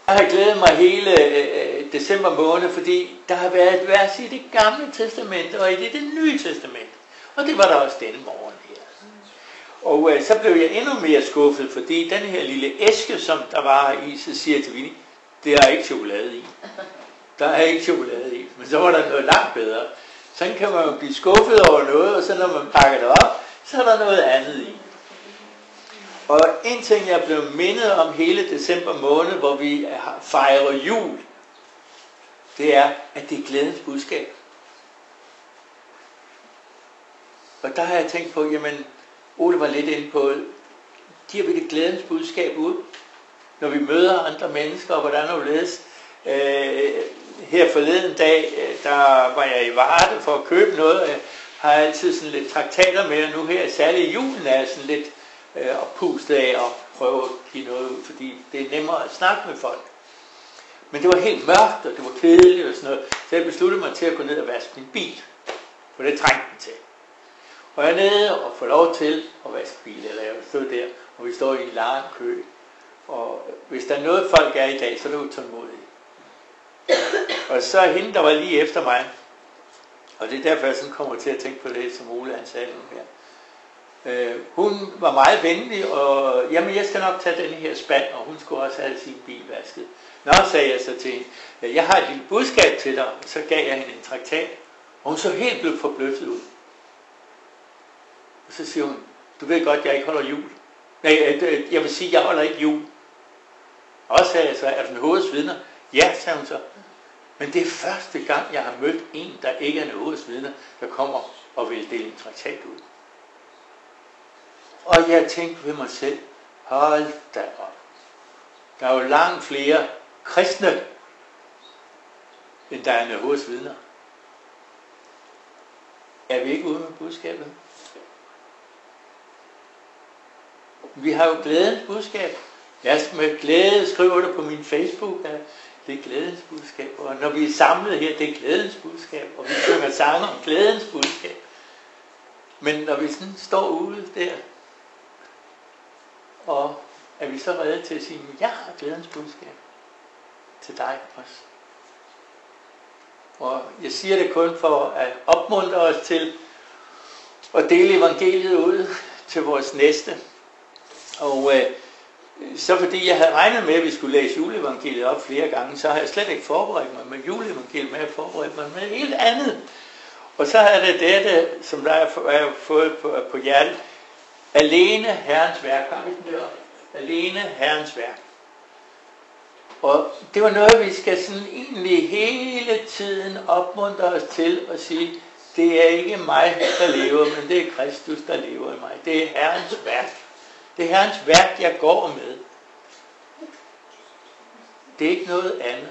Jeg har glædet mig hele december måned, fordi der har været et vers i det gamle testamente og i det nye testamente. Og det var der også denne morgen her. Og så blev jeg endnu mere skuffet, fordi den her lille æske, som der var i, så siger jeg til Vinnie, det er ikke chokolade i. Der er ikke chokolade i. Men så var der noget langt bedre. Sådan kan man jo blive skuffet over noget, og så når man pakker det op, så er der noget andet i. Og en ting, jeg blev mindet om hele december måned, hvor vi fejrer jul, det er, at det er glædens budskab. Og der har jeg tænkt på, jamen, Ole var lidt inde på, giver vi det glædens budskab ud, når vi møder andre mennesker, og hvordan er det her forleden dag, der var jeg i Varde for at købe noget, og jeg har altid sådan lidt traktater med, og nu her, særligt i julen, er jeg sådan lidt oppustet af at prøve at give noget ud, fordi det er nemmere at snakke med folk. Men det var helt mørkt, og det var kedeligt og sådan noget, så jeg besluttede mig til at gå ned og vaske min bil, for det trængte den til. Og jeg er nede og får lov til at vaske bil, eller jeg stod der, og vi står i en lang kø. Og hvis der er noget folk er i dag, så er det utålmodigt. Og så hende, der var lige efter mig, og det er derfor, jeg sådan kommer til at tænke på det, som Ole han sagde nu her. Hun var meget venlig, og jamen jeg skal nok tage den her spand, og hun skulle også have sin bil vasket. Nå, sagde jeg så til hende, jeg har et lille budskab til dig, og så gav jeg hende en traktat, og hun så helt blev forbløffet ud. Og så siger hun, du ved godt, jeg ikke holder jul. Nej, jeg vil sige, jeg holder ikke jul. Og så sagde jeg så, er du Jehovas vidner? Ja, sagde hun så. Men det er første gang, jeg har mødt en, der ikke er Jehovas vidner, der kommer og vil dele en traktat ud. Og jeg tænkte ved mig selv, hold da op. Der er jo langt flere kristne, end der er Jehovas vidner. Er vi ikke ude med budskabet? Vi har jo glædens budskab. Jeg med glæde skriver det på min Facebook, at det er glædens budskab. Og når vi er samlet her, det er glædens budskab. Og vi synger sange om glædens budskab. Men når vi sådan står ude der, og er vi så redde til at sige, jeg har glædens budskab til dig også. Og jeg siger det kun for at opmuntre os til at dele evangeliet ud til vores næste. Og så fordi jeg havde regnet med, at vi skulle læse juleevangeliet op flere gange, så har jeg slet ikke forberedt mig med juleevangeliet, men jeg har forberedt mig med et helt andet. Og så er det dette, som der er fået på hjertet. Alene Herrens værk. Har vi den der? Alene Herrens værk. Og det var noget, vi skal sådan egentlig hele tiden opmuntre os til at sige, det er ikke mig, der lever, men det er Kristus, der lever i mig. Det er Herrens værk. Det er Herrens værk, jeg går med. Det er ikke noget andet.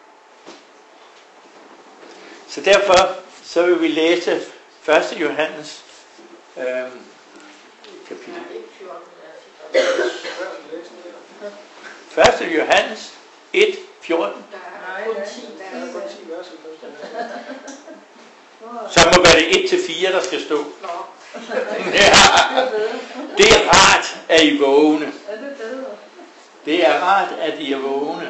Så derfor så vil vi læse 1. Johannes kapitel. 1. Johannes 1, 14. Så må være det 1-4, der skal stå. Ja. Det er rart, at I er vågne. Det er rart, at I er vågne.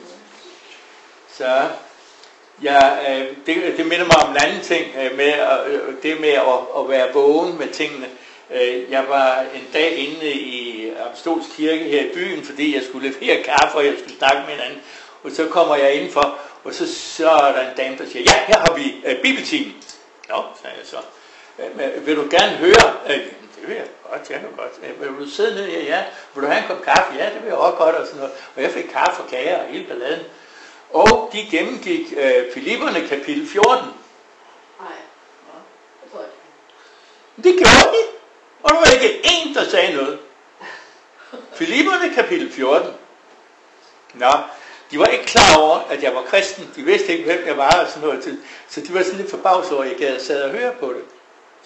Så ja, det minder mig om en anden ting, med det med at være vågen med tingene. Jeg var en dag inde i Apostolsk Kirke her i byen, fordi jeg skulle levere kaffe, og jeg skulle snakke med hinanden. Og så kommer jeg indenfor, og så er der en dame, der siger, ja, her har vi bibeltimen. Nå, sagde jeg så. Vil du gerne høre? Det vil jeg godt, jeg kan godt. Vil du sidde ned? Ja. Vil du have en kop kaffe? Ja, det vil jeg også godt. Og sådan noget. Og jeg fik kaffe og kager og hele balladen. Og de gennemgik Filipperne kapitel 14. Nej, det tror jeg ikke. Det gjorde de. Og der var ikke én, der sagde noget. Filipperne kapitel 14. Nå, de var ikke klar over, at jeg var kristen. De vidste ikke, hvem jeg var og sådan noget. Så de var sådan lidt forbavset over, at jeg sad og høre på det.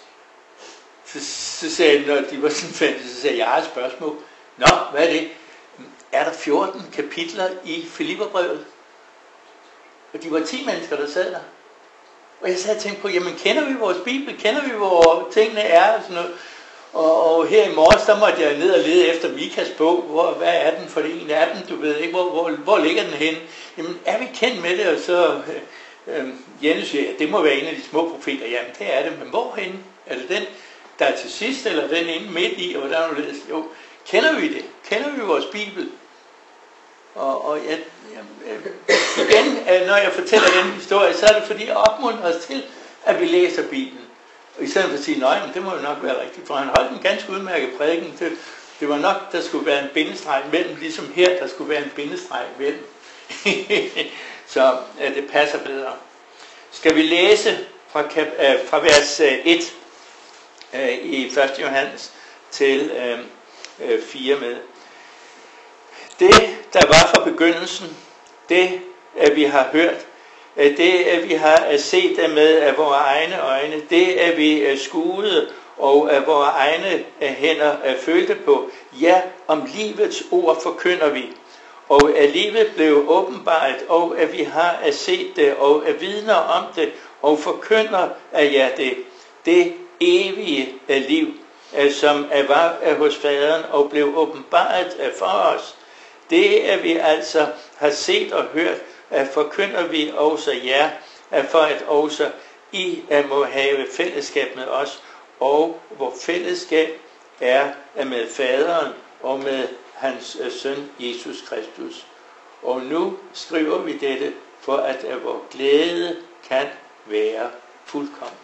Så sagde jeg, når de var sådan fælles, så sagde jeg, har et spørgsmål. Nå, hvad er det? Er der 14 kapitler i Filipperbrevet? Og de var 10 mennesker, der sad der. Og jeg sad og tænkte på, jamen kender vi vores Bibel? Kender vi, hvor tingene er? Og sådan noget. Og her i morges, der måtte jeg ned og lede efter Mikas bog. Hvad er den for en af dem, du ved ikke? Hvor ligger den henne? Jamen, er vi kendt med det? Og så Jens siger, det må være en af de små profeter. Jamen, det er det, men hvorhenne? Er det den, der er til sidst, eller den inde midt i? Og hvordan er det? Jo, kender vi det? Kender vi vores Bibel? Og igen, når jeg fortæller den historie, så er det fordi, jeg opmuntrer os til, at vi læser Bibelen. Og i stedet for at sige, nej, men det må jo nok være rigtigt, for han holdt en ganske udmærket prædiken. Det var nok, der skulle være en bindestreg imellem, ligesom her, der skulle være en bindestreg imellem. Så det passer bedre. Skal vi læse fra vers 1 i 1. Johannes til 4 med. Det, der var fra begyndelsen, det, vi har hørt, det, vi har set med vores egne øjne, det, vi skuede og af vores egne hænder følte på, ja, om livets ord forkynder vi. Og at livet blev åbenbart, og at vi har set det, og at vidner om det, og forkynder af jer det evige liv, som var hos faderen, og blev åbenbart for os. Det, at vi altså har set og hørt, at forkynder vi også jer, for at også I må have fællesskab med os, og hvor fællesskab er med faderen og med hans søn Jesus Kristus. Og nu skriver vi dette, for at vores glæde kan være fuldkommen.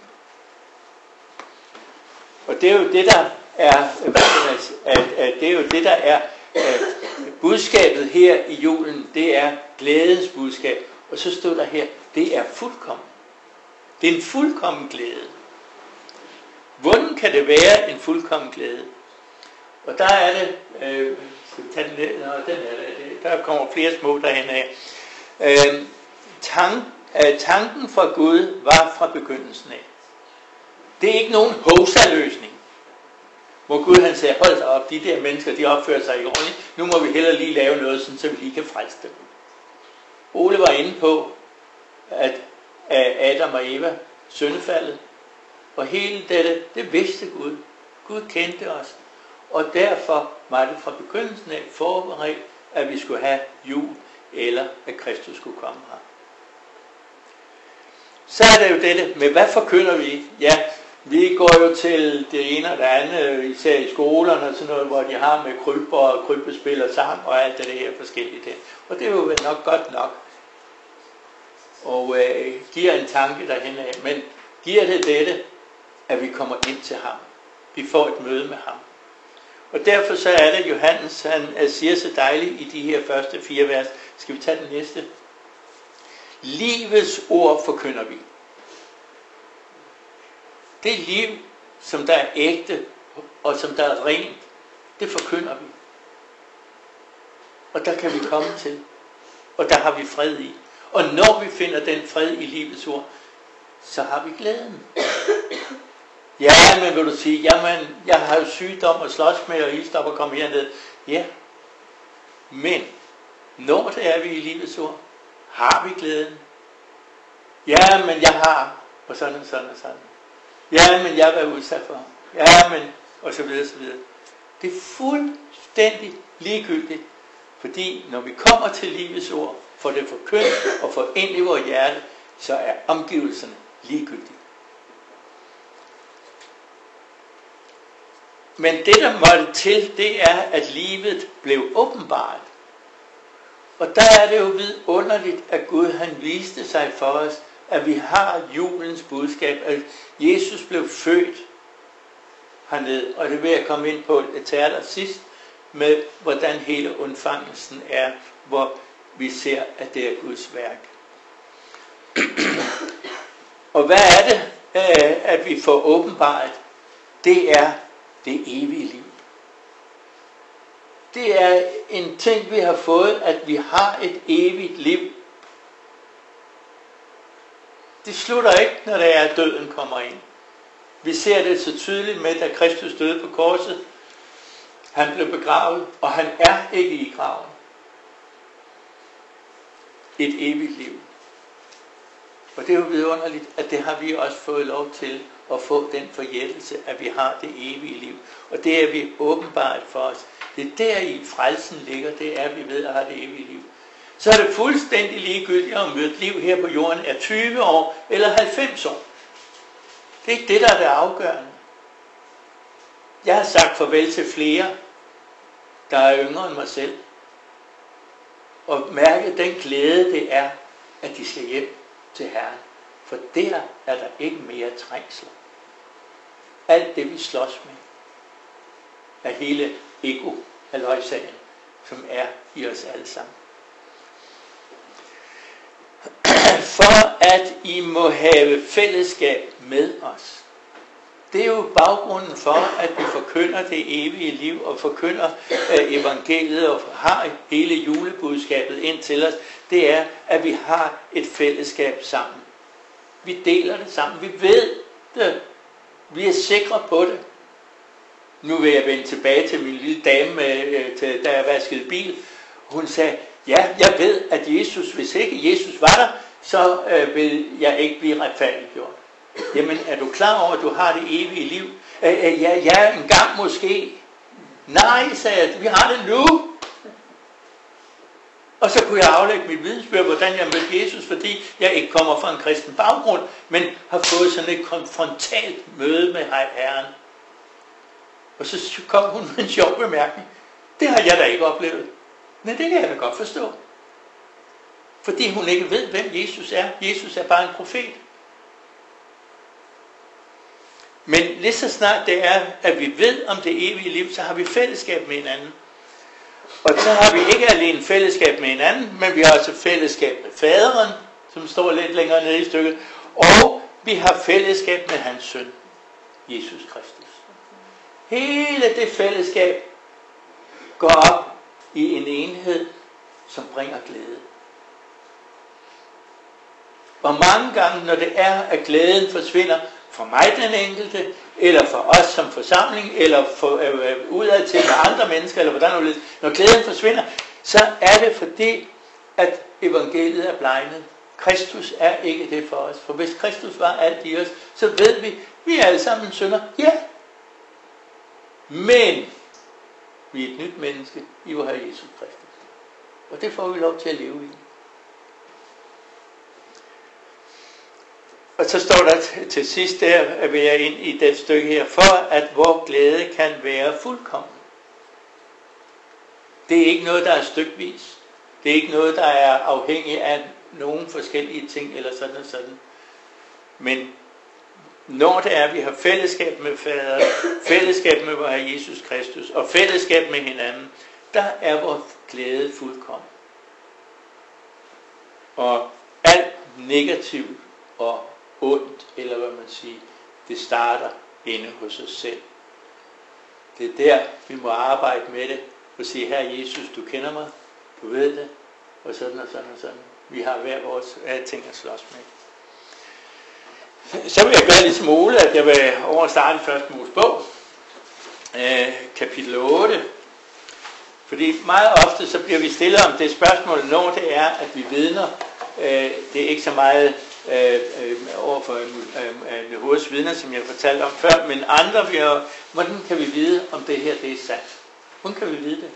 Og det er jo det, der er, det er jo det, der er budskabet her i julen. Det er glædens budskab. Og så stod der her, det er fuldkommen. Det er en fuldkommen glæde. Hvordan kan det være en fuldkommen glæde? Og der er det, skal vi tage den ned? Nå, den er det. Der kommer flere små derhen af. Tanken fra Gud var fra begyndelsen af. Det er ikke nogen hovsaløsning, hvor Gud han sagde, hold da op, de der mennesker, de opfører sig ikke ordentligt. Nu må vi hellere lige lave noget, sådan, så vi lige kan frelse dem. Ole var inde på, at Adam og Eva syndefaldet, og hele dette, det vidste Gud. Gud kendte os. Og derfor var det fra begyndelsen af forberedt, at vi skulle have jul, eller at Kristus skulle komme her. Så er det jo dette med, hvad forkynder vi? Ja, vi går jo til det ene og det andet, især i skolerne og sådan noget, hvor de har med kryber og krybespil og sang og alt det her forskellige der. Og det er jo nok godt nok. Og giver en tanke derhen af. Men giver det dette, at vi kommer ind til ham. Vi får et møde med ham. Og derfor så er det, Johannes, han siger så dejligt i de her første 4 vers. Skal vi tage den næste? Livets ord forkynder vi. Det liv, som der er ægte, og som der er rent, det forkynder vi. Og der kan vi komme til. Og der har vi fred i. Og når vi finder den fred i livets ord, så har vi glæden. Ja, men vil du sige, jamen, jeg har jo sygdom og slås med, og hilstop og komme herned. Ja, men når det er vi i livets ord, har vi glæden. Ja, men jeg har, og sådan og sådan og sådan. Ja, men jeg har været udsat for. Ja, men, og så videre, så videre. Det er fuldstændig ligegyldigt, fordi når vi kommer til livets ord, får det forkyndt og får ind i vores hjerte, så er omgivelserne ligegyldige. Men det, der måtte til, det er, at livet blev åbenbart. Og der er det jo vidunderligt, at Gud han viste sig for os, at vi har julens budskab, at Jesus blev født hernede. Og det vil jeg komme ind på et teater sidst, med hvordan hele undfangelsen er, hvor vi ser, at det er Guds værk. Og hvad er det, at vi får åbenbart? Det er det evige liv. Det er en ting, vi har fået, at vi har et evigt liv. Det slutter ikke, når det er, at døden kommer ind. Vi ser det så tydeligt med, da Kristus døde på korset. Han blev begravet, og han er ikke i graven. Et evigt liv. Og det er jo vidunderligt, at det har vi også fået lov til at få den forjættelse, at vi har det evige liv. Og det er vi åbenbart for os. Det er der i frelsen ligger, det er, at vi ved at have det evige liv. Så er det fuldstændig ligegyldigt, om et liv her på jorden er 20 år eller 90 år. Det er ikke det, der er det afgørende. Jeg har sagt farvel til flere, der er yngre end mig selv. Og mærke den glæde, det er, at de skal hjem til Herren. For der er der ikke mere trængsler. Alt det, vi slås med, er hele ego-halløjsagen, som er i os alle sammen. For at I må have fællesskab med os. Det er jo baggrunden for, at vi forkynder det evige liv og forkynder evangeliet og har hele julebudskabet ind til os. Det er, at vi har et fællesskab sammen. Vi deler det sammen. Vi ved det. Vi er sikre på det. Nu vil jeg vende tilbage til min lille dame, da jeg vaskede bil. Hun sagde, ja, jeg ved, at Jesus, hvis ikke Jesus var der, så vil jeg ikke blive retfærdiggjort. Jamen, er du klar over, at du har det evige liv? Ja, en gang måske. Nej, sagde jeg, vi har det nu. Og så kunne jeg aflægge mit vidensbyrd, hvordan jeg mødte Jesus, fordi jeg ikke kommer fra en kristen baggrund, men har fået sådan et konfrontalt møde med Herren. Og så kom hun med en sjov bemærkning. Det har jeg da ikke oplevet. Men det kan jeg da godt forstå. Fordi hun ikke ved, hvem Jesus er. Jesus er bare en profet. Men lige så snart det er, at vi ved om det evige liv, så har vi fællesskab med hinanden. Og så har vi ikke alene fællesskab med hinanden, men vi har også fællesskab med faderen, som står lidt længere nede i stykket. Og vi har fællesskab med hans søn, Jesus Kristus. Hele det fællesskab går op i en enhed, som bringer glæde. Og mange gange, når det er, at glæden forsvinder, for mig den enkelte, eller for os som forsamling, eller for, udad til med andre mennesker, eller hvordan det, når glæden forsvinder, så er det fordi, at evangeliet er blegnet. Kristus er ikke det for os. For hvis Kristus var alt i os, så ved vi er alle sammen synder. Ja. Men vi er et nyt menneske i vor Herre Jesus Kristus. Og det får vi lov til at leve i. Og så står der til sidst der, at vi er ind i det stykke her, for at vor glæde kan være fuldkommen. Det er ikke noget, der er stykvis. Det er ikke noget, der er afhængig af nogle forskellige ting, eller sådan og sådan. Men når det er, at vi har fællesskab med Fader, fællesskab med vor Herre Jesus Kristus, og fællesskab med hinanden, der er vores glæde fuldkommen. Og alt negativt og ondt, eller hvad man siger, det starter inde hos os selv. Det er der, vi må arbejde med det, og sige, Herre Jesus, du kender mig, du ved det, og sådan og sådan og sådan. Vi har hver vores ting at slås med. Så vil jeg gøre lidt smule, at jeg vil overstarte første Mosebog, kapitel 8. Fordi meget ofte så bliver vi stillet om det spørgsmål, når det er, at vi vidner. Det er ikke så meget overfor Jehovas vidner, som jeg fortalte om før, men andre, hvordan kan vi vide, om det her det er sandt? Hvordan kan vi vide det?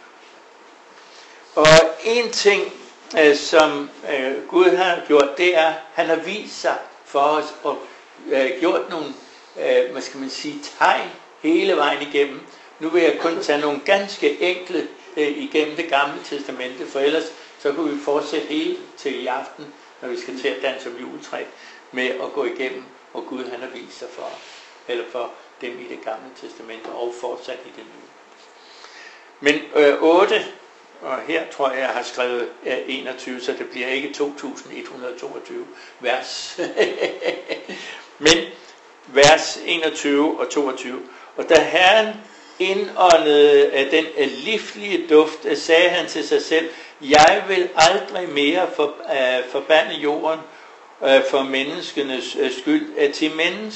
Og en ting, som Gud har gjort, det er, han har vist sig for os og gjort nogle, hvad skal man sige, tegn hele vejen igennem. Nu vil jeg kun tage nogle ganske enkle igennem det gamle testamente, for ellers så kunne vi fortsætte hele til i aften, når vi skal til at danse om juletræ, med at gå igennem, og Gud han har vist sig for, eller for dem i det gamle testamente, og fortsat i det nye. Men 8, og her tror jeg har skrevet 21, så det bliver ikke 2122 vers. Men vers 21 og 22. Og da Herren indåndede den livlige duft, sagde han til sig selv, jeg vil aldrig mere forbande jorden for menneskenes skyld. Til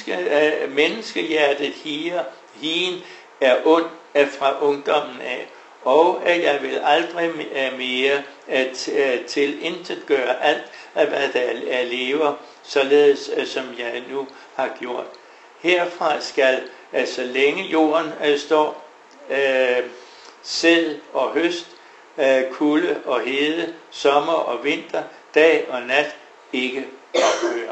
menneskehjertet hien er ond fra ungdommen af, og at jeg vil aldrig mere tilintetgøre alt, hvad der lever, således som jeg nu har gjort. Herfra skal, så længe jorden står, sæd og høst, kulde og hede, sommer og vinter, dag og nat ikke ophøre.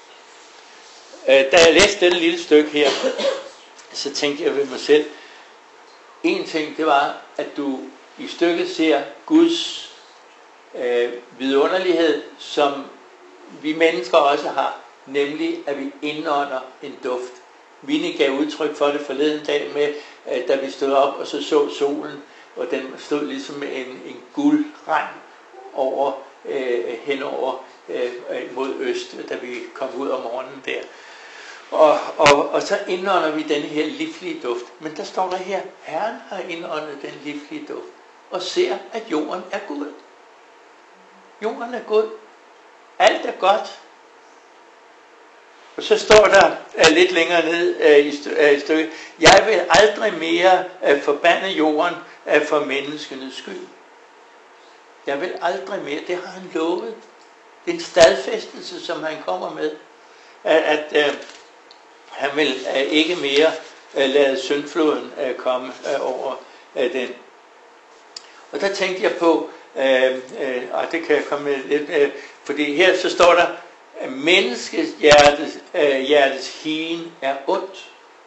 Da jeg læste dette lille stykke her, så tænkte jeg ved mig selv, en ting det var, at du i stykket ser Guds vidunderlighed, som vi mennesker også har, nemlig at vi indånder en duft. Vinnie gav udtryk for det forleden dag med, da vi stod op og så solen, og den stod ligesom en guldregn over, henover mod øst, da vi kom ud om morgenen der. Og så indånder vi den her livlige duft. Men der står der her, Herren har indåndet den livlige duft, og ser, at jorden er god. Jorden er god. Alt er godt. Og så står der lidt længere ned i stykket, jeg vil aldrig mere forbande jorden for menneskenes skyld. Jeg vil aldrig mere. Det har han lovet. Det er en stadfæstelse, som han kommer med. At han vil ikke mere lade syndfloden komme over den. Og der tænkte jeg på, og det kan jeg komme med lidt, fordi her så står der, at menneskets hjertes higen er ondt.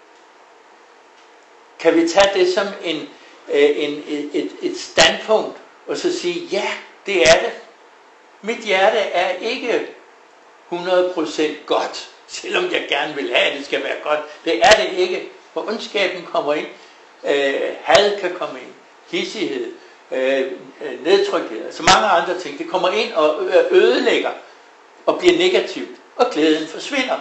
Kan vi tage det som et standpunkt, og så sige, ja, det er det. Mit hjerte er ikke 100% godt, selvom jeg gerne vil have, at det skal være godt. Det er det ikke, for ondskaben kommer ind, had kan komme ind, hissighed, nedtrykthed, så mange andre ting. Det kommer ind og ødelægger og bliver negativt, og glæden forsvinder.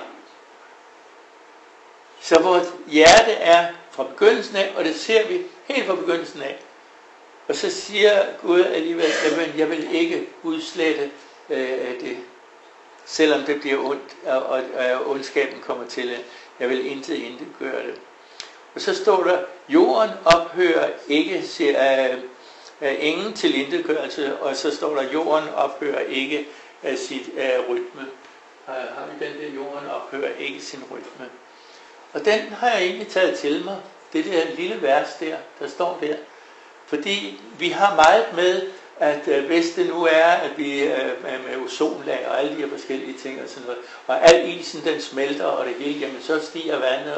Så vores hjerte er fra begyndelsen af, og det ser vi helt fra begyndelsen af. Og så siger Gud alligevel, at jeg vil ikke udslette det, selvom det bliver ondt, og ondskaben kommer til. Jeg vil intet gøre det. Og så står der, jorden ophører ikke, ingen tilintetgørelse, og så står der, jorden ophører ikke sit rytme. Har vi den der, jorden ophører ikke sin rytme. Og den har jeg egentlig taget til mig, det der lille vers der står der. Fordi vi har meget med, at hvis det nu er, at vi med ozonlag og alle de her forskellige ting og sådan noget, og al isen den smelter og det hele, jamen så stiger vandet,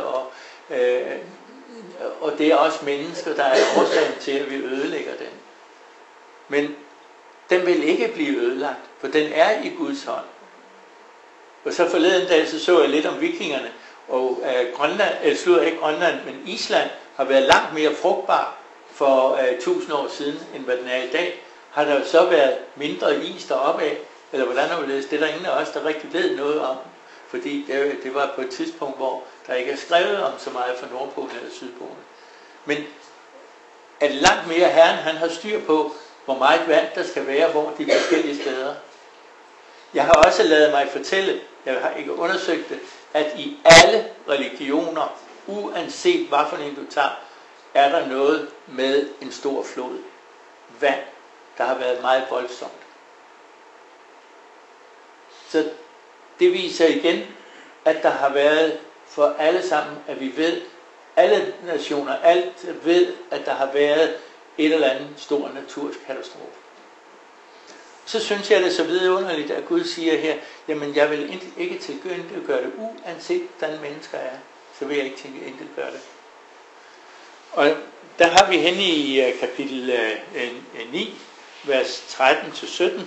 og det er også mennesker, der er årsagen til, at vi ødelægger den. Men den vil ikke blive ødelagt, for den er i Guds hånd. Og så forleden dag, så jeg lidt om vikingerne, og ikke Grønland, men Island har været langt mere frugtbar for 1000 år siden, end hvad den er i dag. Har der jo så været mindre is deroppe af, eller hvordan er det? Det er der ingen af os, der rigtig ved noget om, fordi det var på et tidspunkt, hvor der ikke er skrevet om så meget fra Nordpolen eller Sydpolen. Men at langt mere Herren, han har styr på, hvor meget vand der skal være, hvor de forskellige steder. Jeg har også ladet mig fortælle, jeg har ikke undersøgt det, at i alle religioner, uanset hvad for en du tager, er der noget med en stor flod. Vand, der har været meget voldsomt. Så det viser igen, at der har været for alle sammen, at vi ved, alle nationer, alt ved, at der har været et eller andet stor naturkatastrofe. Så synes jeg, det er så vidunderligt, at Gud siger her, jamen jeg vil ikke gøre det, uanset hvordan mennesker er, så vil jeg ikke gøre det. Og der har vi henne i kapitel 9, vers 13-17,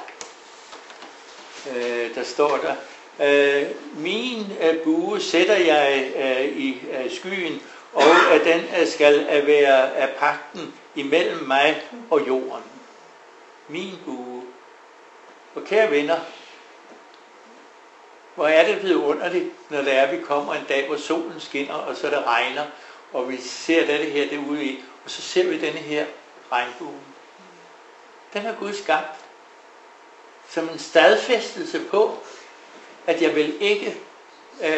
der står der, min bue sætter jeg i skyen, og at den skal være af pagten imellem mig og jorden. Min bue. Og kære venner, hvor er det vidunderligt, når det er, vi kommer en dag, hvor solen skinner, og så det regner, og vi ser det her derude i, og så ser vi denne her regnbuen. Den har Gud skabt som en stadfæstelse på, at jeg vil ikke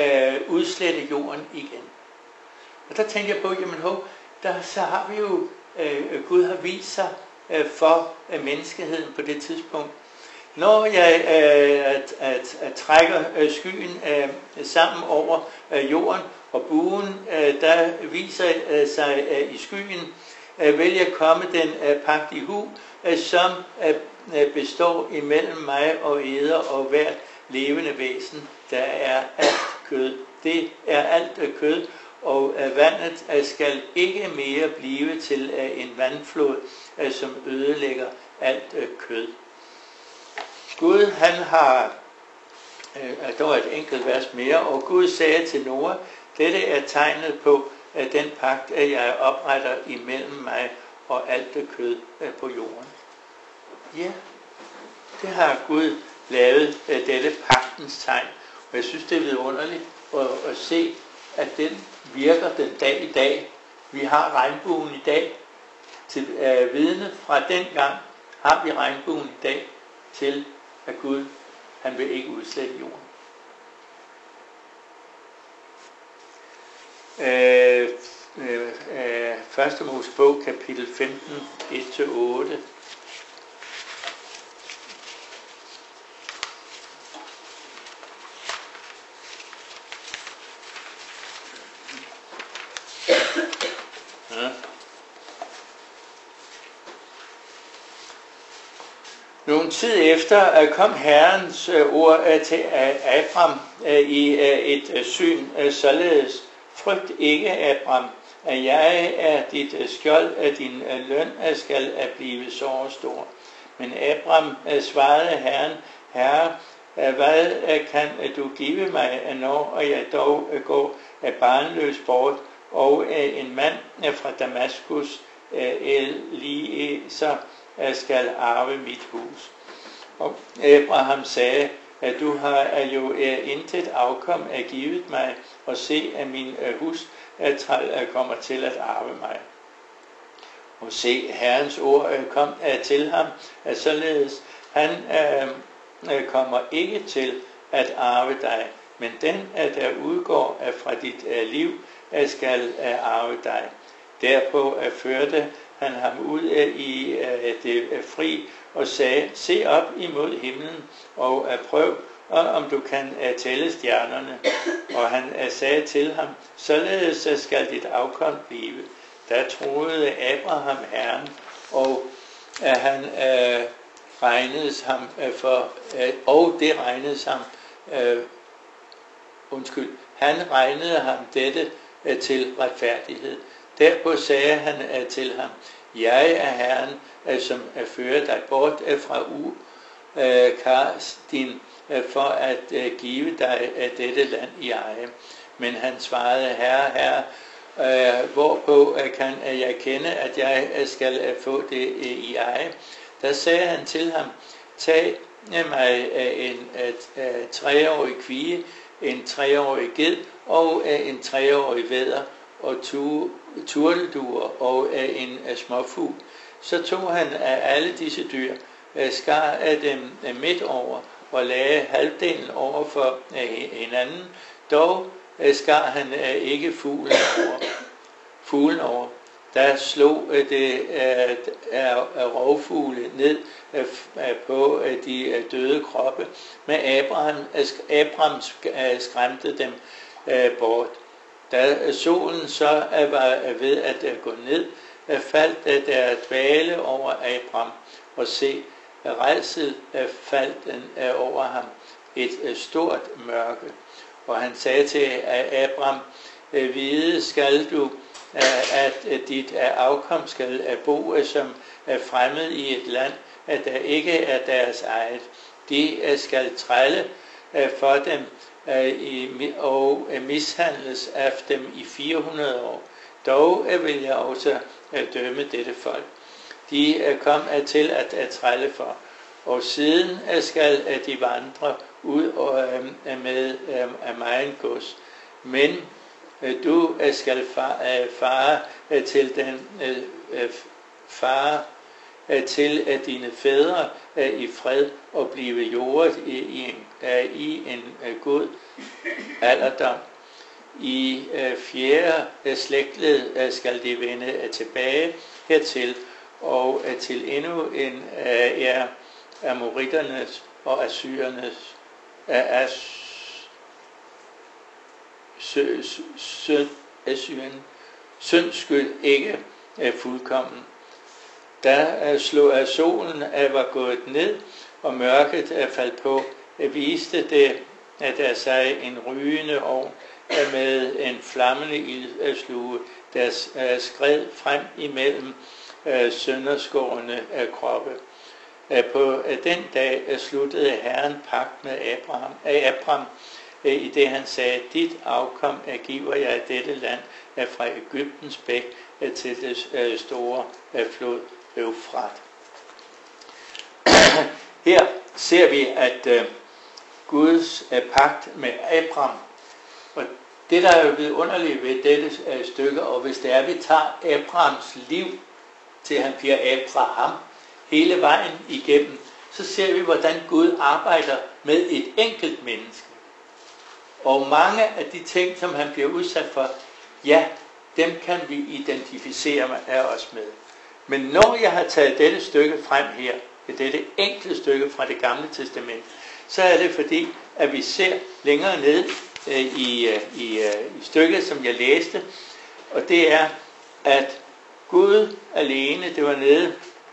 udslette jorden igen. Og der tænker jeg på, jamen så har vi jo Gud har vist sig for menneskeheden på det tidspunkt. Når jeg trækker skyen sammen over jorden, og buen, der viser sig i skyen, vil jeg komme den pagt i hu, som består imellem mig og eder og hvert levende væsen, der er alt kød. Det er alt kød, og vandet skal ikke mere blive til en vandflod, som ødelægger alt kød. Gud, han har, der var et enkelt vers mere, og Gud sagde til Noah, dette er tegnet på den pagt, at jeg opretter imellem mig og alt kød på jorden. Ja, det har Gud lavet dette pagtens tegn, og jeg synes, det er vidunderligt at se, at den virker den dag i dag. Vi har regnbuen i dag til vidne fra dengang, har vi regnbuen i dag til, at Gud, han vil ikke udslette jorden. Første Mosebog, kapitel 15, 1-8. Nogen tid efter kom Herrens ord til Abram i et syn, således: frygt ikke, Abram, at jeg er dit skjold, at din løn skal blive så stor. Men Abram svarede Herren, Herre, hvad kan du give mig, når jeg dog går barnløs bort, og en mand fra Damaskus, Eliezer, skal arve mit hus? Og Abraham sagde, at du har jo intet afkom givet mig, og se, at min hustræl kommer til at arve mig. Og se, Herrens ord kom til ham, at således han kommer ikke til at arve dig, men den, der udgår fra dit liv, skal arve dig. Derpå førte han ham ud i det fri og sagde, se op imod himlen og prøv, om du kan tælle stjernerne. Og han sagde til ham, således skal dit afkom blive. Der troede Abraham Herren, og han regnedes ham for, og det regnedes ham, han regnede ham dette til retfærdighed. Derpå sagde han til ham, jeg er Herren, som fører dig bort fra Kasdin for at give dig dette land i eje. Men han svarede, Herre, hvorpå kan jeg kende, at jeg skal få det i eje? Der sagde han til ham, tag mig en 3-årig kvie, en 3-årig ged og en 3-årig vædder og turtelduer og en småfugl. Så tog han af alle disse dyr, skar af dem midt over og lagde halvdelen over for hinanden. Dog skar han ikke fuglen over. Der slog det rovfugle ned på de døde kroppe, men Abraham skræmte dem bort. Da solen så var ved at gå ned, faldt der dvale over Abraham, og se, rædsel faldt over ham, et stort mørke. Og han sagde til Abraham, vide skal du, at dit afkom skal bo som fremmed i et land, at der ikke er deres eget. De skal trælle for dem og mishandles af dem i 400 år. Dog vil jeg også dømme dette folk. De kom til at trælle for, og siden skal de vandre ud med megen gods. Men du skal fare til den til dine fædre i fred og blive jordet i en god alderdom. I 4. slægtled skal de vende tilbage, hertil, og til endnu en af amoritternes og assyrernes Assyrien syndskyld ikke fuldkommen. Da solen var gået ned, og mørket faldt på, viste det, at der sig en rygende ovn med en flammende ildslue, der skred frem imellem sønderskårne kroppe. På den dag sluttede Herren pagt med Abraham, i det han sagde, dit afkom giver jeg dette land fra Egyptens bæk til det store flod Eufrat. Her ser vi, at Guds pagt med Abraham, og det der er jo vidunderligt ved dette stykke, og hvis det er, at vi tager Abrahams liv, til han bliver Abraham, hele vejen igennem, så ser vi, hvordan Gud arbejder med et enkelt menneske. Og mange af de ting, som han bliver udsat for, ja, dem kan vi identificere os med. Men når jeg har taget dette stykke frem her, dette enkelte stykke fra det gamle testament, så er det fordi, at vi ser længere ned i stykket, som jeg læste, og det er, at Gud alene, det var nede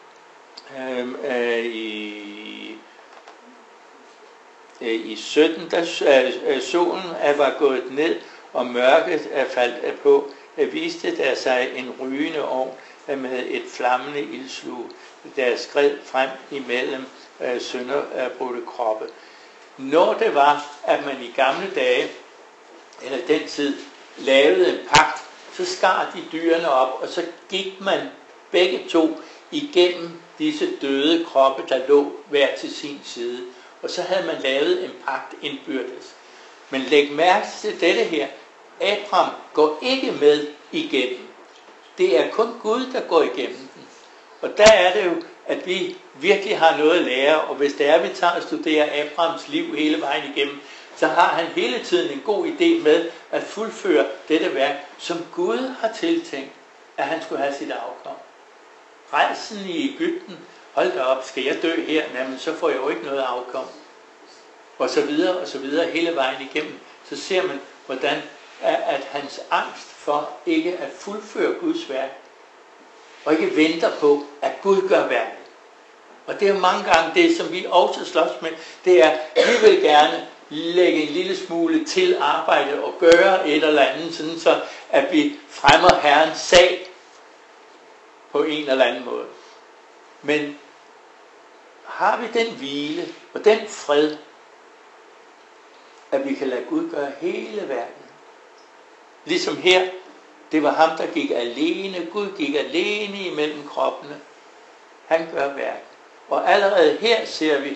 i 17, da solen var gået ned, og mørket er faldt på, viste der sig en rygende ovn med et flammende ildslue, der skred frem imellem sønderbrudte kroppe. Når det var, at man i gamle dage, eller den tid, lavede en pagt, så skar de dyrene op, og så gik man begge to igennem disse døde kroppe, der lå hver til sin side. Og så havde man lavet en pagt indbyrdes. Men læg mærke til dette her. Abraham går ikke med igennem. Det er kun Gud, der går igennem den. Og der er det jo, at vi virkelig har noget at lære, og hvis det er, at vi tager og studerer Abrahams liv hele vejen igennem, så har han hele tiden en god idé med at fuldføre dette værk, som Gud har tiltænkt, at han skulle have sit afkom. Rejsen i Egypten, hold da op, skal jeg dø her? Jamen, så får jeg jo ikke noget afkom. Og så videre, hele vejen igennem. Så ser man, hvordan at hans angst for ikke at fuldføre Guds værk, og ikke venter på, at Gud gør værket. Og det er jo mange gange det, som vi også slås med, det er, at vi vil gerne lægge en lille smule til arbejde og gøre et eller andet, sådan så at vi fremmer Herrens sag på en eller anden måde. Men har vi den hvile og den fred, at vi kan lade Gud gøre hele verden? Ligesom her, det var ham, der gik alene. Gud gik alene imellem kroppene. Han gør værk. Og allerede her ser vi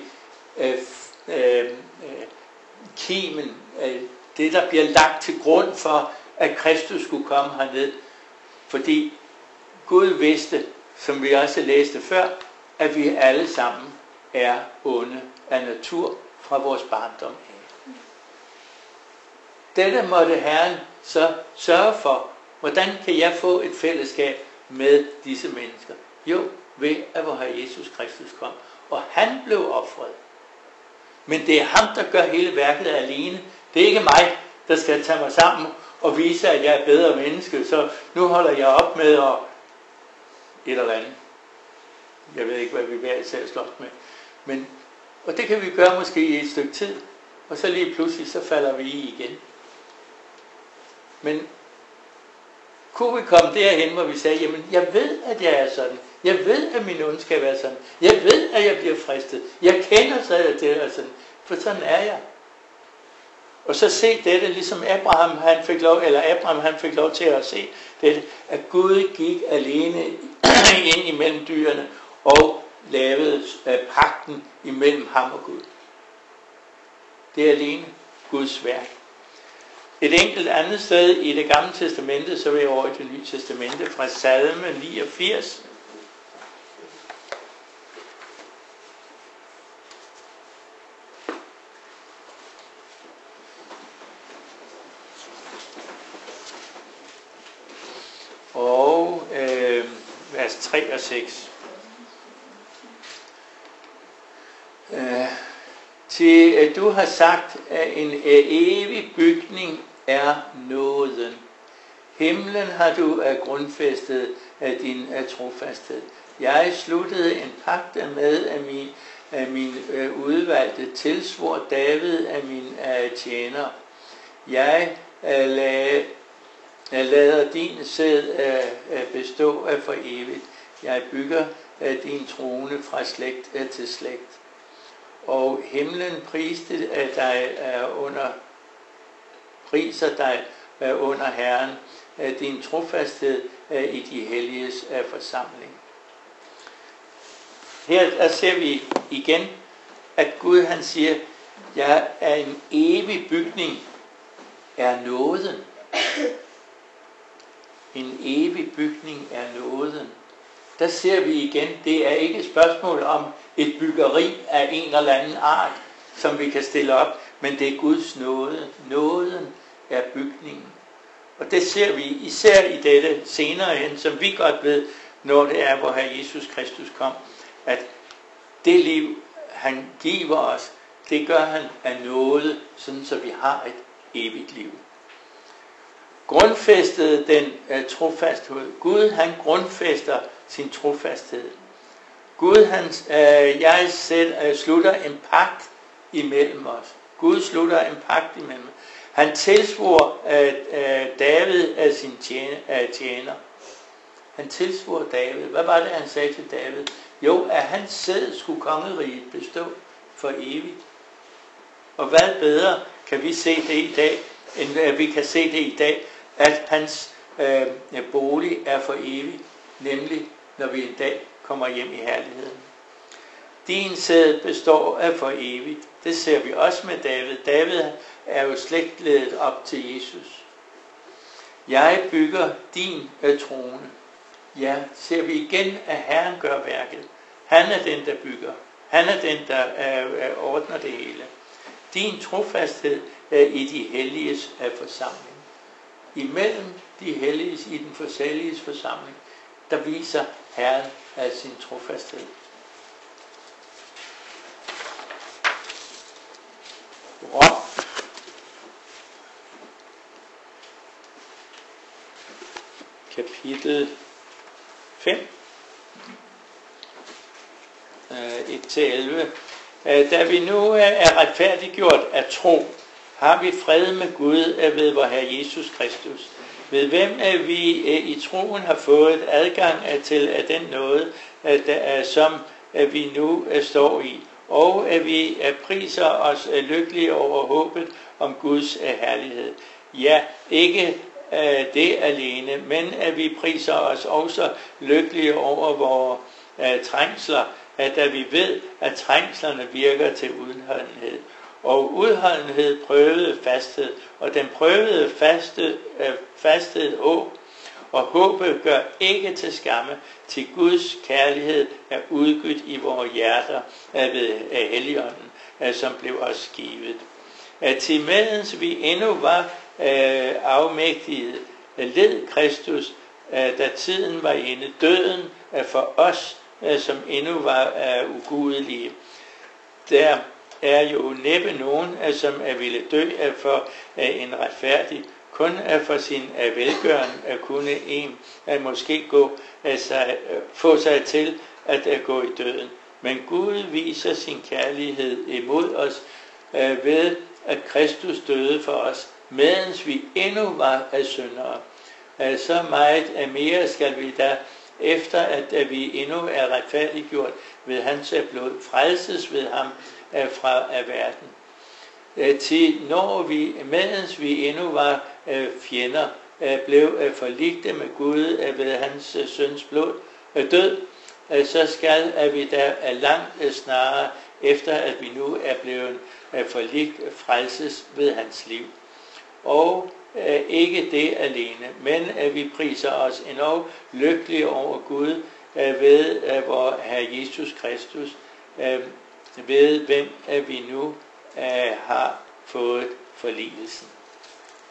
kimen, det der bliver lagt til grund for, at Kristus skulle komme herned. Fordi Gud vidste, som vi også læste før, at vi alle sammen er onde af natur fra vores barndom af. Dette måtte Herren så sørge for. Hvordan kan jeg få et fællesskab med disse mennesker? Jo, ved at vor Herre Jesus Kristus kom. Og han blev ofret. Men det er ham, der gør hele værket alene. Det er ikke mig, der skal tage mig sammen og vise, at jeg er et bedre menneske. Så nu holder jeg op med at et eller andet. Jeg ved ikke, hvad vi hver især slås med. Og det kan vi gøre måske i et stykke tid. Og så lige pludselig, så falder vi i igen. Men kunne vi komme derhen, hvor vi sagde, jamen jeg ved, at jeg er sådan. Jeg ved, at min ondskab er sådan. Jeg ved, at jeg bliver fristet. Jeg kender sig, at det er sådan. For sådan er jeg. Og så se dette, ligesom Abraham han fik lov til at se dette, at Gud gik alene ind imellem dyrene og lavede pagten imellem ham og Gud. Det er alene Guds værk. Et enkelt andet sted i det gamle testamente, så vil jeg over i det nye testamente fra Salme 89. Og vers 3 og 6. Til du har sagt, at en evig bygning er nåden. Himlen har du grundfæstet af din trofasthed. Jeg sluttede en pagt med af min udvalgte, tilsvor David af min tjener. Jeg lader din sæd bestå af for evigt. Jeg bygger din trone fra slægt til slægt. Og himlen priser dig under Herren, din trofasthed i de helliges forsamling. Her ser vi igen, at Gud han siger, jeg er en evig bygning, er nåden. En evig bygning er nåden. Der ser vi igen, det er ikke et spørgsmål om et byggeri af en eller anden art, som vi kan stille op, men det er Guds nåde. Nåden er bygningen. Og det ser vi især i dette senere hen, som vi godt ved, når det er, hvor Herre Jesus Kristus kom, at det liv, han giver os, det gør han af nåde, sådan så vi har et evigt liv. Grundfæstede den trofasthed. Gud, han grundfæster sin trofasthed. Gud, jeg selv slutter en pagt imellem os. Gud slutter en pagt imellem os. Han tilsvor David af sin tjener. Han tilsvor David. Hvad var det, han sagde til David? Jo, at hans sæd skulle kongeriget bestå for evigt. Og hvad bedre kan vi se det i dag, end vi kan se det i dag, at hans bolig er for evigt, nemlig når vi en dag kommer hjem i herligheden. Din sæd består af for evigt. Det ser vi også med David. David er jo slægtledet op til Jesus. Jeg bygger din trone. Ja, ser vi igen, at Herren gør værket. Han er den, der bygger. Han er den, der ordner det hele. Din trofasthed er i de helliges forsamling. Imellem de helliges i den forsælliges forsamling, der viser Herren af sin trofasthed. Rom. Kapitel 5. 1-11. Da vi nu er retfærdiggjort af tro, har vi fred med Gud ved vor Herre Jesus Kristus, ved hvem vi i troen har fået adgang til den nåde, som vi nu står i, og at vi priser os lykkelige over håbet om Guds herlighed. Ja, ikke det alene, men at vi priser os også lykkelige over vores trængsler, da vi ved, at trængslerne virker til udholdenhed. Og udholdenhed prøvede fasthed, og den prøvede fasthed håb, og håbet gør ikke til skamme, til Guds kærlighed er udgydt i vores hjerter ved Helligånden, som blev os givet. Til medens vi endnu var afmægtige, led Kristus, da tiden var inde, døden for os, som endnu var ugudelige. Der er jo næppe nogen, som ville dø for en retfærdig, kun for sin velgøren kunne en måske få sig til at gå i døden. Men Gud viser sin kærlighed imod os ved, at Kristus døde for os, medens vi endnu var syndere. Så meget mere skal vi da, efter at vi endnu er retfærdiggjort ved hans blod, frelses ved ham fra verden. Til når vi, medens vi endnu var fjender, blev forligte med Gud ved hans søns død, så skal vi da langt snarere, efter at vi nu er blevet forligt, frelses ved hans liv. Og ikke det alene, men at vi priser os endnu lykkelige over Gud ved vor Herre Jesus Kristus, ved hvem vi nu har fået forligelsen.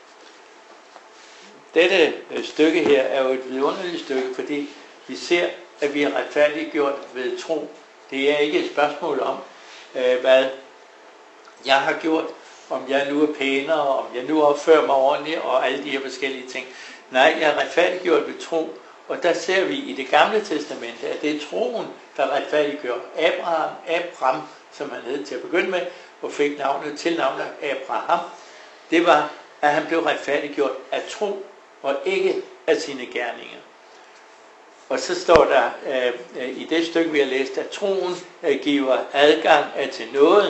Dette stykke her er jo et vidunderligt stykke, fordi vi ser, at vi er retfærdiggjort ved tro. Det er ikke et spørgsmål om, hvad jeg har gjort, om jeg nu er pænere, om jeg nu opfører mig ordentligt, og alle de her forskellige ting. Nej, jeg er retfærdiggjort ved tro, og der ser vi i det gamle testamente, at det er troen, der retfærdiggør Abraham, som han hed til at begynde med, og fik tilnavnet Abraham. Det var, at han blev retfærdiggjort af tro, og ikke af sine gerninger. Og så står der i det stykke, vi har læst, at troen giver adgang til nåden.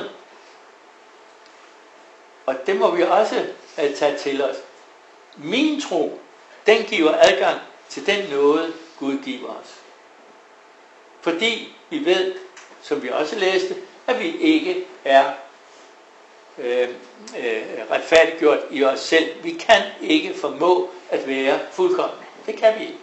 Og det må vi også tage til os. Min tro, den giver adgang til den nåde, Gud giver os. Fordi vi ved, som vi også læste, at vi ikke er retfærdiggjort i os selv. Vi kan ikke formå at være fuldkomne. Det kan vi ikke.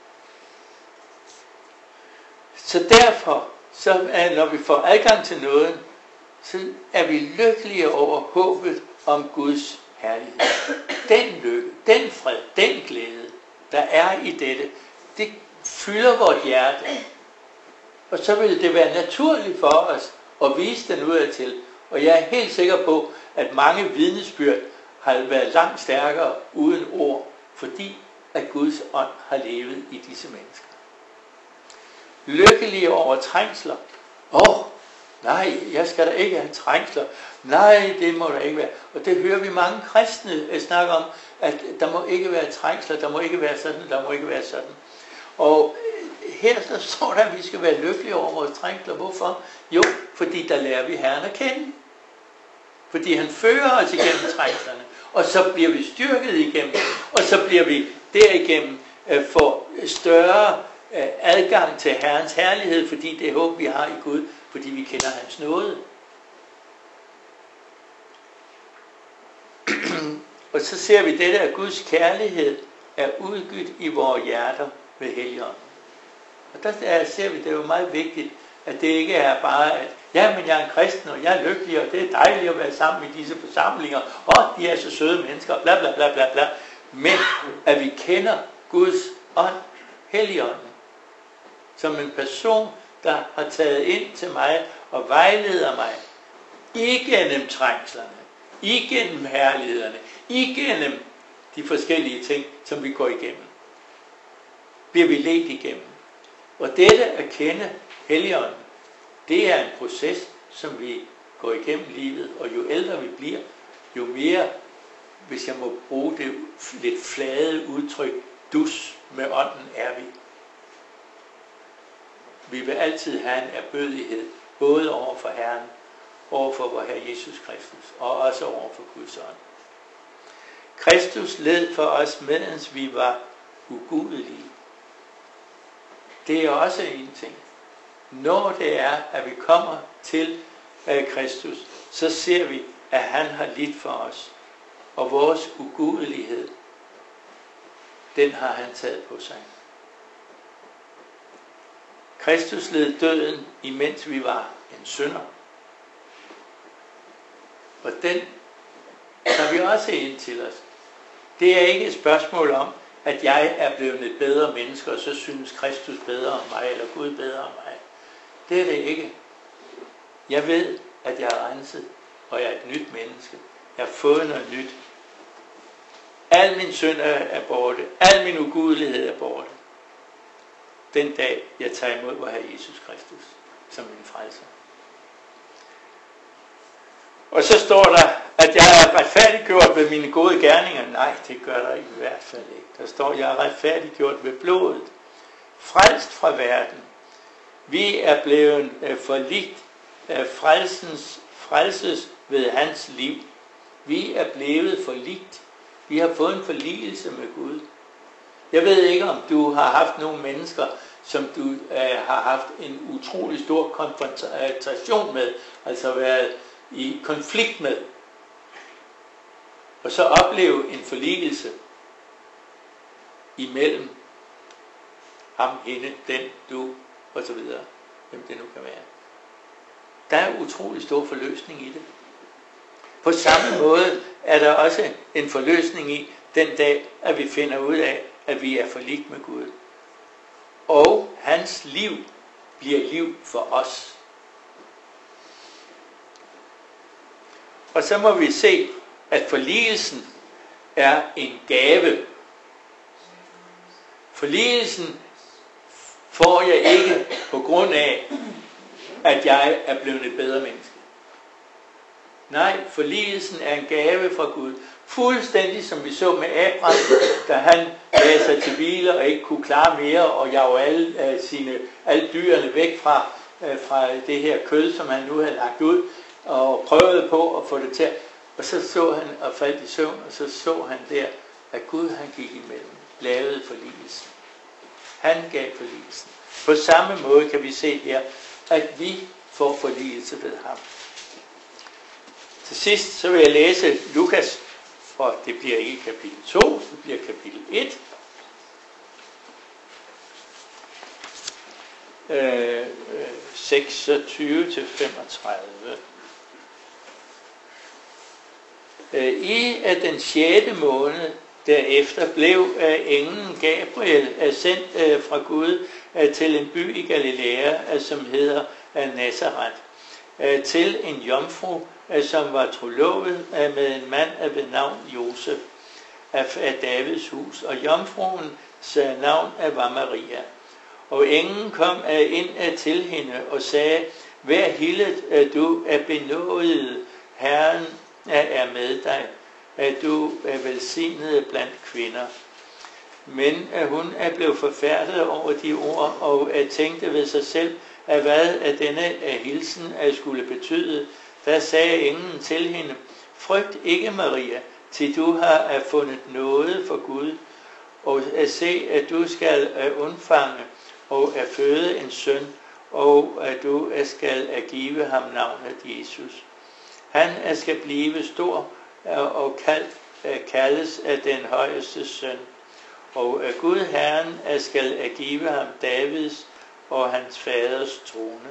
Så derfor, når vi får adgang til nåden, så er vi lykkelige over håbet om Guds herlighed. Den lykke, den fred, den glæde, der er i dette, det fylder vores hjerte. Og så vil det være naturligt for os at vise den udadtil. Og jeg er helt sikker på, at mange vidnesbyrd har været langt stærkere uden ord, fordi at Guds ånd har levet i disse mennesker. Lykkelige over trængsler. Nej, jeg skal da ikke have trængsler. Nej, det må der ikke være. Og det hører vi mange kristne snakke om, at der må ikke være trængsler, der må ikke være sådan, der må ikke være sådan. Og her der står der, at vi skal være lykkelige over vores trængsler. Hvorfor? Jo, fordi der lærer vi Herren at kende. Fordi han fører os igennem trængslerne. Og så bliver vi styrket igennem. Og så bliver vi derigennem for større adgang til Herrens herlighed, fordi det er håb, vi har i Gud, fordi vi kender hans nåde. Og så ser vi dette, at Guds kærlighed er udgydt i vores hjerter ved Helligånden. Og der ser vi, det er jo meget vigtigt, at det ikke er bare, at men jeg er en kristen, og jeg er lykkelig, og det er dejligt at være sammen i disse forsamlinger, og de er så søde mennesker, bla bla bla bla bla. Men at vi kender Guds ånd, Helligånden, som en person, der har taget ind til mig og vejleder mig igennem trængslerne, igennem herlighederne, igennem de forskellige ting, som vi går igennem. Bliver vi ledt igennem. Og dette at kende Helligånden, det er en proces, som vi går igennem livet, og jo ældre vi bliver, jo mere, hvis jeg må bruge det lidt flade udtryk, dus med ånden er vi. Vi vil altid have en erbødighed, både over for Herren, over for vor Herre Jesus Kristus, og også over for Guds ånd. Kristus led for os, medens vi var ugudelige. Det er også en ting. Når det er, at vi kommer til Kristus, så ser vi, at han har lidt for os. Og vores ugudelighed, den har han taget på sig. Kristus led døden, imens vi var en synder. Og den tager vi også ind til os. Det er ikke et spørgsmål om, at jeg er blevet et bedre menneske, og så synes Kristus bedre om mig, eller Gud bedre om mig. Det er det ikke. Jeg ved, at jeg er renset, og jeg er et nyt menneske. Jeg har fået noget nyt. Al min synd er borte. Al min ugudelighed er borte. Den dag, jeg tager imod vor Herre Jesus Kristus som min frelser. Og så står der, at jeg er retfærdiggjort ved mine gode gerninger. Nej, det gør der i hvert fald ikke. Der står, at jeg er retfærdiggjort ved blodet. Frelst fra verden. Vi er blevet forligt. Frelses ved hans liv. Vi er blevet forligt. Vi har fået en forligelse med Gud. Jeg ved ikke, om du har haft nogle mennesker, som du har haft en utrolig stor konfrontation med, altså været i konflikt med, og så opleve en forligelse imellem ham, hende, den, du, og så videre, hvem det nu kan være. Der er utrolig stor forløsning i det. På samme måde er der også en forløsning i den dag, at vi finder ud af, at vi er forligt med Gud. og hans liv bliver liv for os. Og så må vi se, at forligelsen er en gave. Forligelsen får jeg ikke på grund af, at jeg er blevet et bedre menneske. Nej, forligelsen er en gave fra Gud. Fuldstændig som vi så med Abraham, da han lagde sig til hvile og ikke kunne klare mere, og jage alle dyrene væk fra det her kød, som han nu havde lagt ud, og prøvede på at få det til. Og så han og faldt i søvn, og så han der, at Gud han gik imellem, lavede forligelsen. Han gav forligelsen. På samme måde kan vi se her, at vi får forligelse ved ham. Til sidst så vil jeg læse Lukas, og det bliver ikke kapitel 2, det bliver kapitel 1. 26-35. I den 6. måned derefter blev englen Gabriel sendt fra Gud til en by i Galilea, som hedder Nazaret, til en jomfru, som var trolovet med en mand ved navn Josef af Davids hus, og jomfruens navn var Maria. Og englen kom ind til hende og sagde: Vær hildet, du er benådet, Herren er med dig, du er velsignet blandt kvinder. Men hun blev forfærdet over de ord, og tænkte ved sig selv, at hvad denne hilsen skulle betyde. Der sagde englen til hende: Frygt ikke, Maria, til du har fundet noget for Gud, og se, at du skal undfange og føde en søn, og at du skal give ham navnet Jesus. Han skal blive stor og kaldes af den højeste søn, og Gud Herren skal give ham Davids og hans faders trone.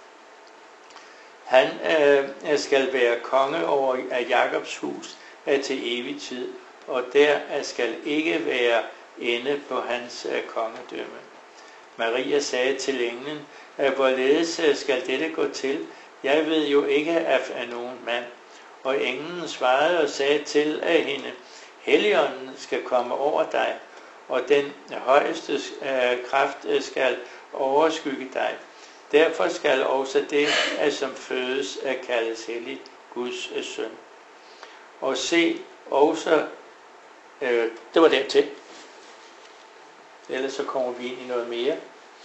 Han skal være konge over Jakobs hus til evig tid, og der skal ikke være ende på hans kongedømme. Maria sagde til englen: Hvorledes skal dette gå til? Jeg ved jo ikke af nogen mand. Og englen svarede og sagde til hende: Helligånden skal komme over dig, og den højeste kraft skal overskygge dig. Derfor skal også det, som fødes, kaldes hellig, Guds søn. Og se også, det var dertil. Ellers så kommer vi ind i noget mere.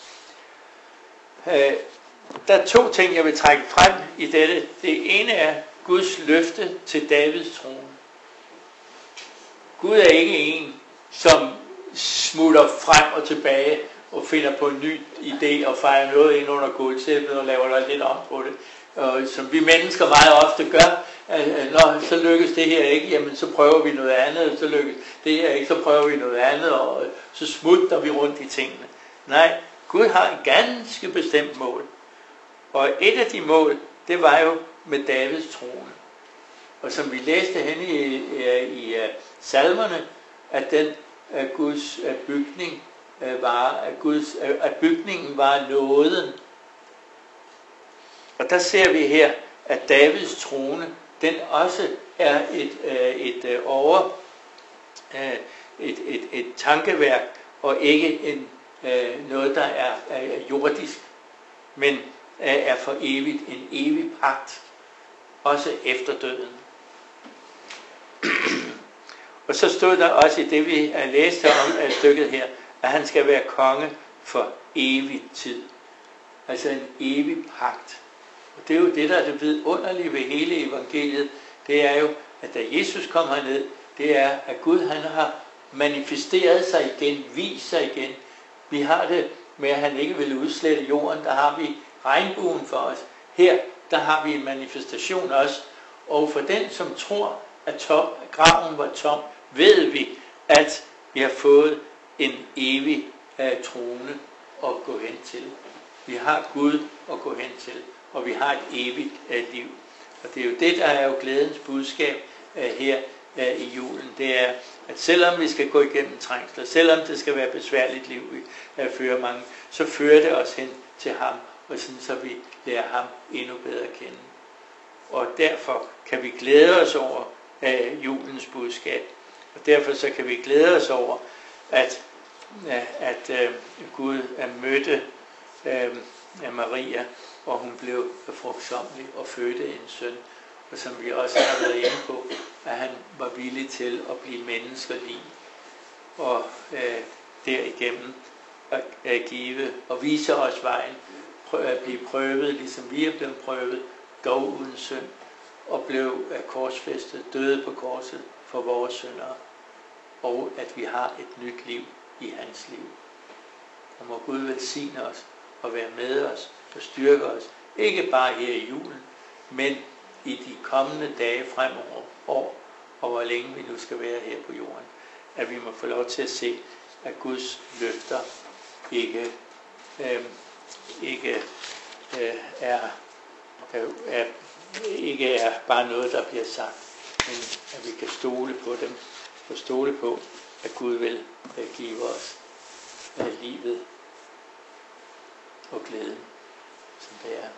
Der er 2 ting, jeg vil trække frem i dette. Det ene er Guds løfte til Davids trone. Gud er ikke en, som smutter frem og tilbage og finder på en ny idé og fejrer noget ind under gulvtæppet og laver lidt om på det. Og som vi mennesker meget ofte gør, når så lykkes det her ikke, jamen så prøver vi noget andet, så lykkes det her ikke, så prøver vi noget andet, og så smutter vi rundt i tingene. Nej, Gud har en ganske bestemt mål. Og et af de mål, det var jo med Davids trone. Og som vi læste henne i salmerne, at den Guds bygning var, at bygningen var nåden. Og der ser vi her, at Davids trone, den også er et tankeværk, og ikke noget, der er jordisk, men er for evigt, en evig pagt, også efter døden. Og så stod der også i det, vi læste om stykket her, at han skal være konge for evig tid. Altså en evig pagt. Og det er jo det, der er det vidunderlige ved hele evangeliet. Det er jo, at da Jesus kom herned, det er, at Gud han har manifesteret sig igen, vist sig igen. Vi har det med, at han ikke vil udslette jorden. Der har vi regnbuen for os. Her, der har vi en manifestation også. Og for den, som tror, at graven var tom, ved vi, at vi har fået en evig trone at gå hen til. Vi har Gud at gå hen til, og vi har et evigt liv. Og det er jo det, der er jo glædens budskab her i julen. Det er, at selvom vi skal gå igennem trængsler, selvom det skal være besværligt liv, vi fører mange, så fører det os hen til ham, og sådan så vi lærer ham endnu bedre at kende. Og derfor kan vi glæde os over julens budskab. Og derfor så kan vi glæde os over, at Gud mødte Maria, og hun blev frugtsommelig og fødte en søn. Og som vi også har været inde på, at han var villig til at blive menneskelig, og derigennem at give og vise os vejen, at blive prøvet, ligesom vi er blevet prøvet, dog uden synd, og blev korsfæstet, døde på korset for vores syndere, og at vi har et nyt liv i hans liv. Og må Gud velsigne os og være med os og styrke os, ikke bare her i julen, men i de kommende dage fremover, år, og hvor længe vi nu skal være her på jorden, at vi må få lov til at se, at Guds løfter ikke er bare noget, der bliver sagt, men at vi kan stole på dem, og stole på, at Gud vil give os livet og glæden, som det er.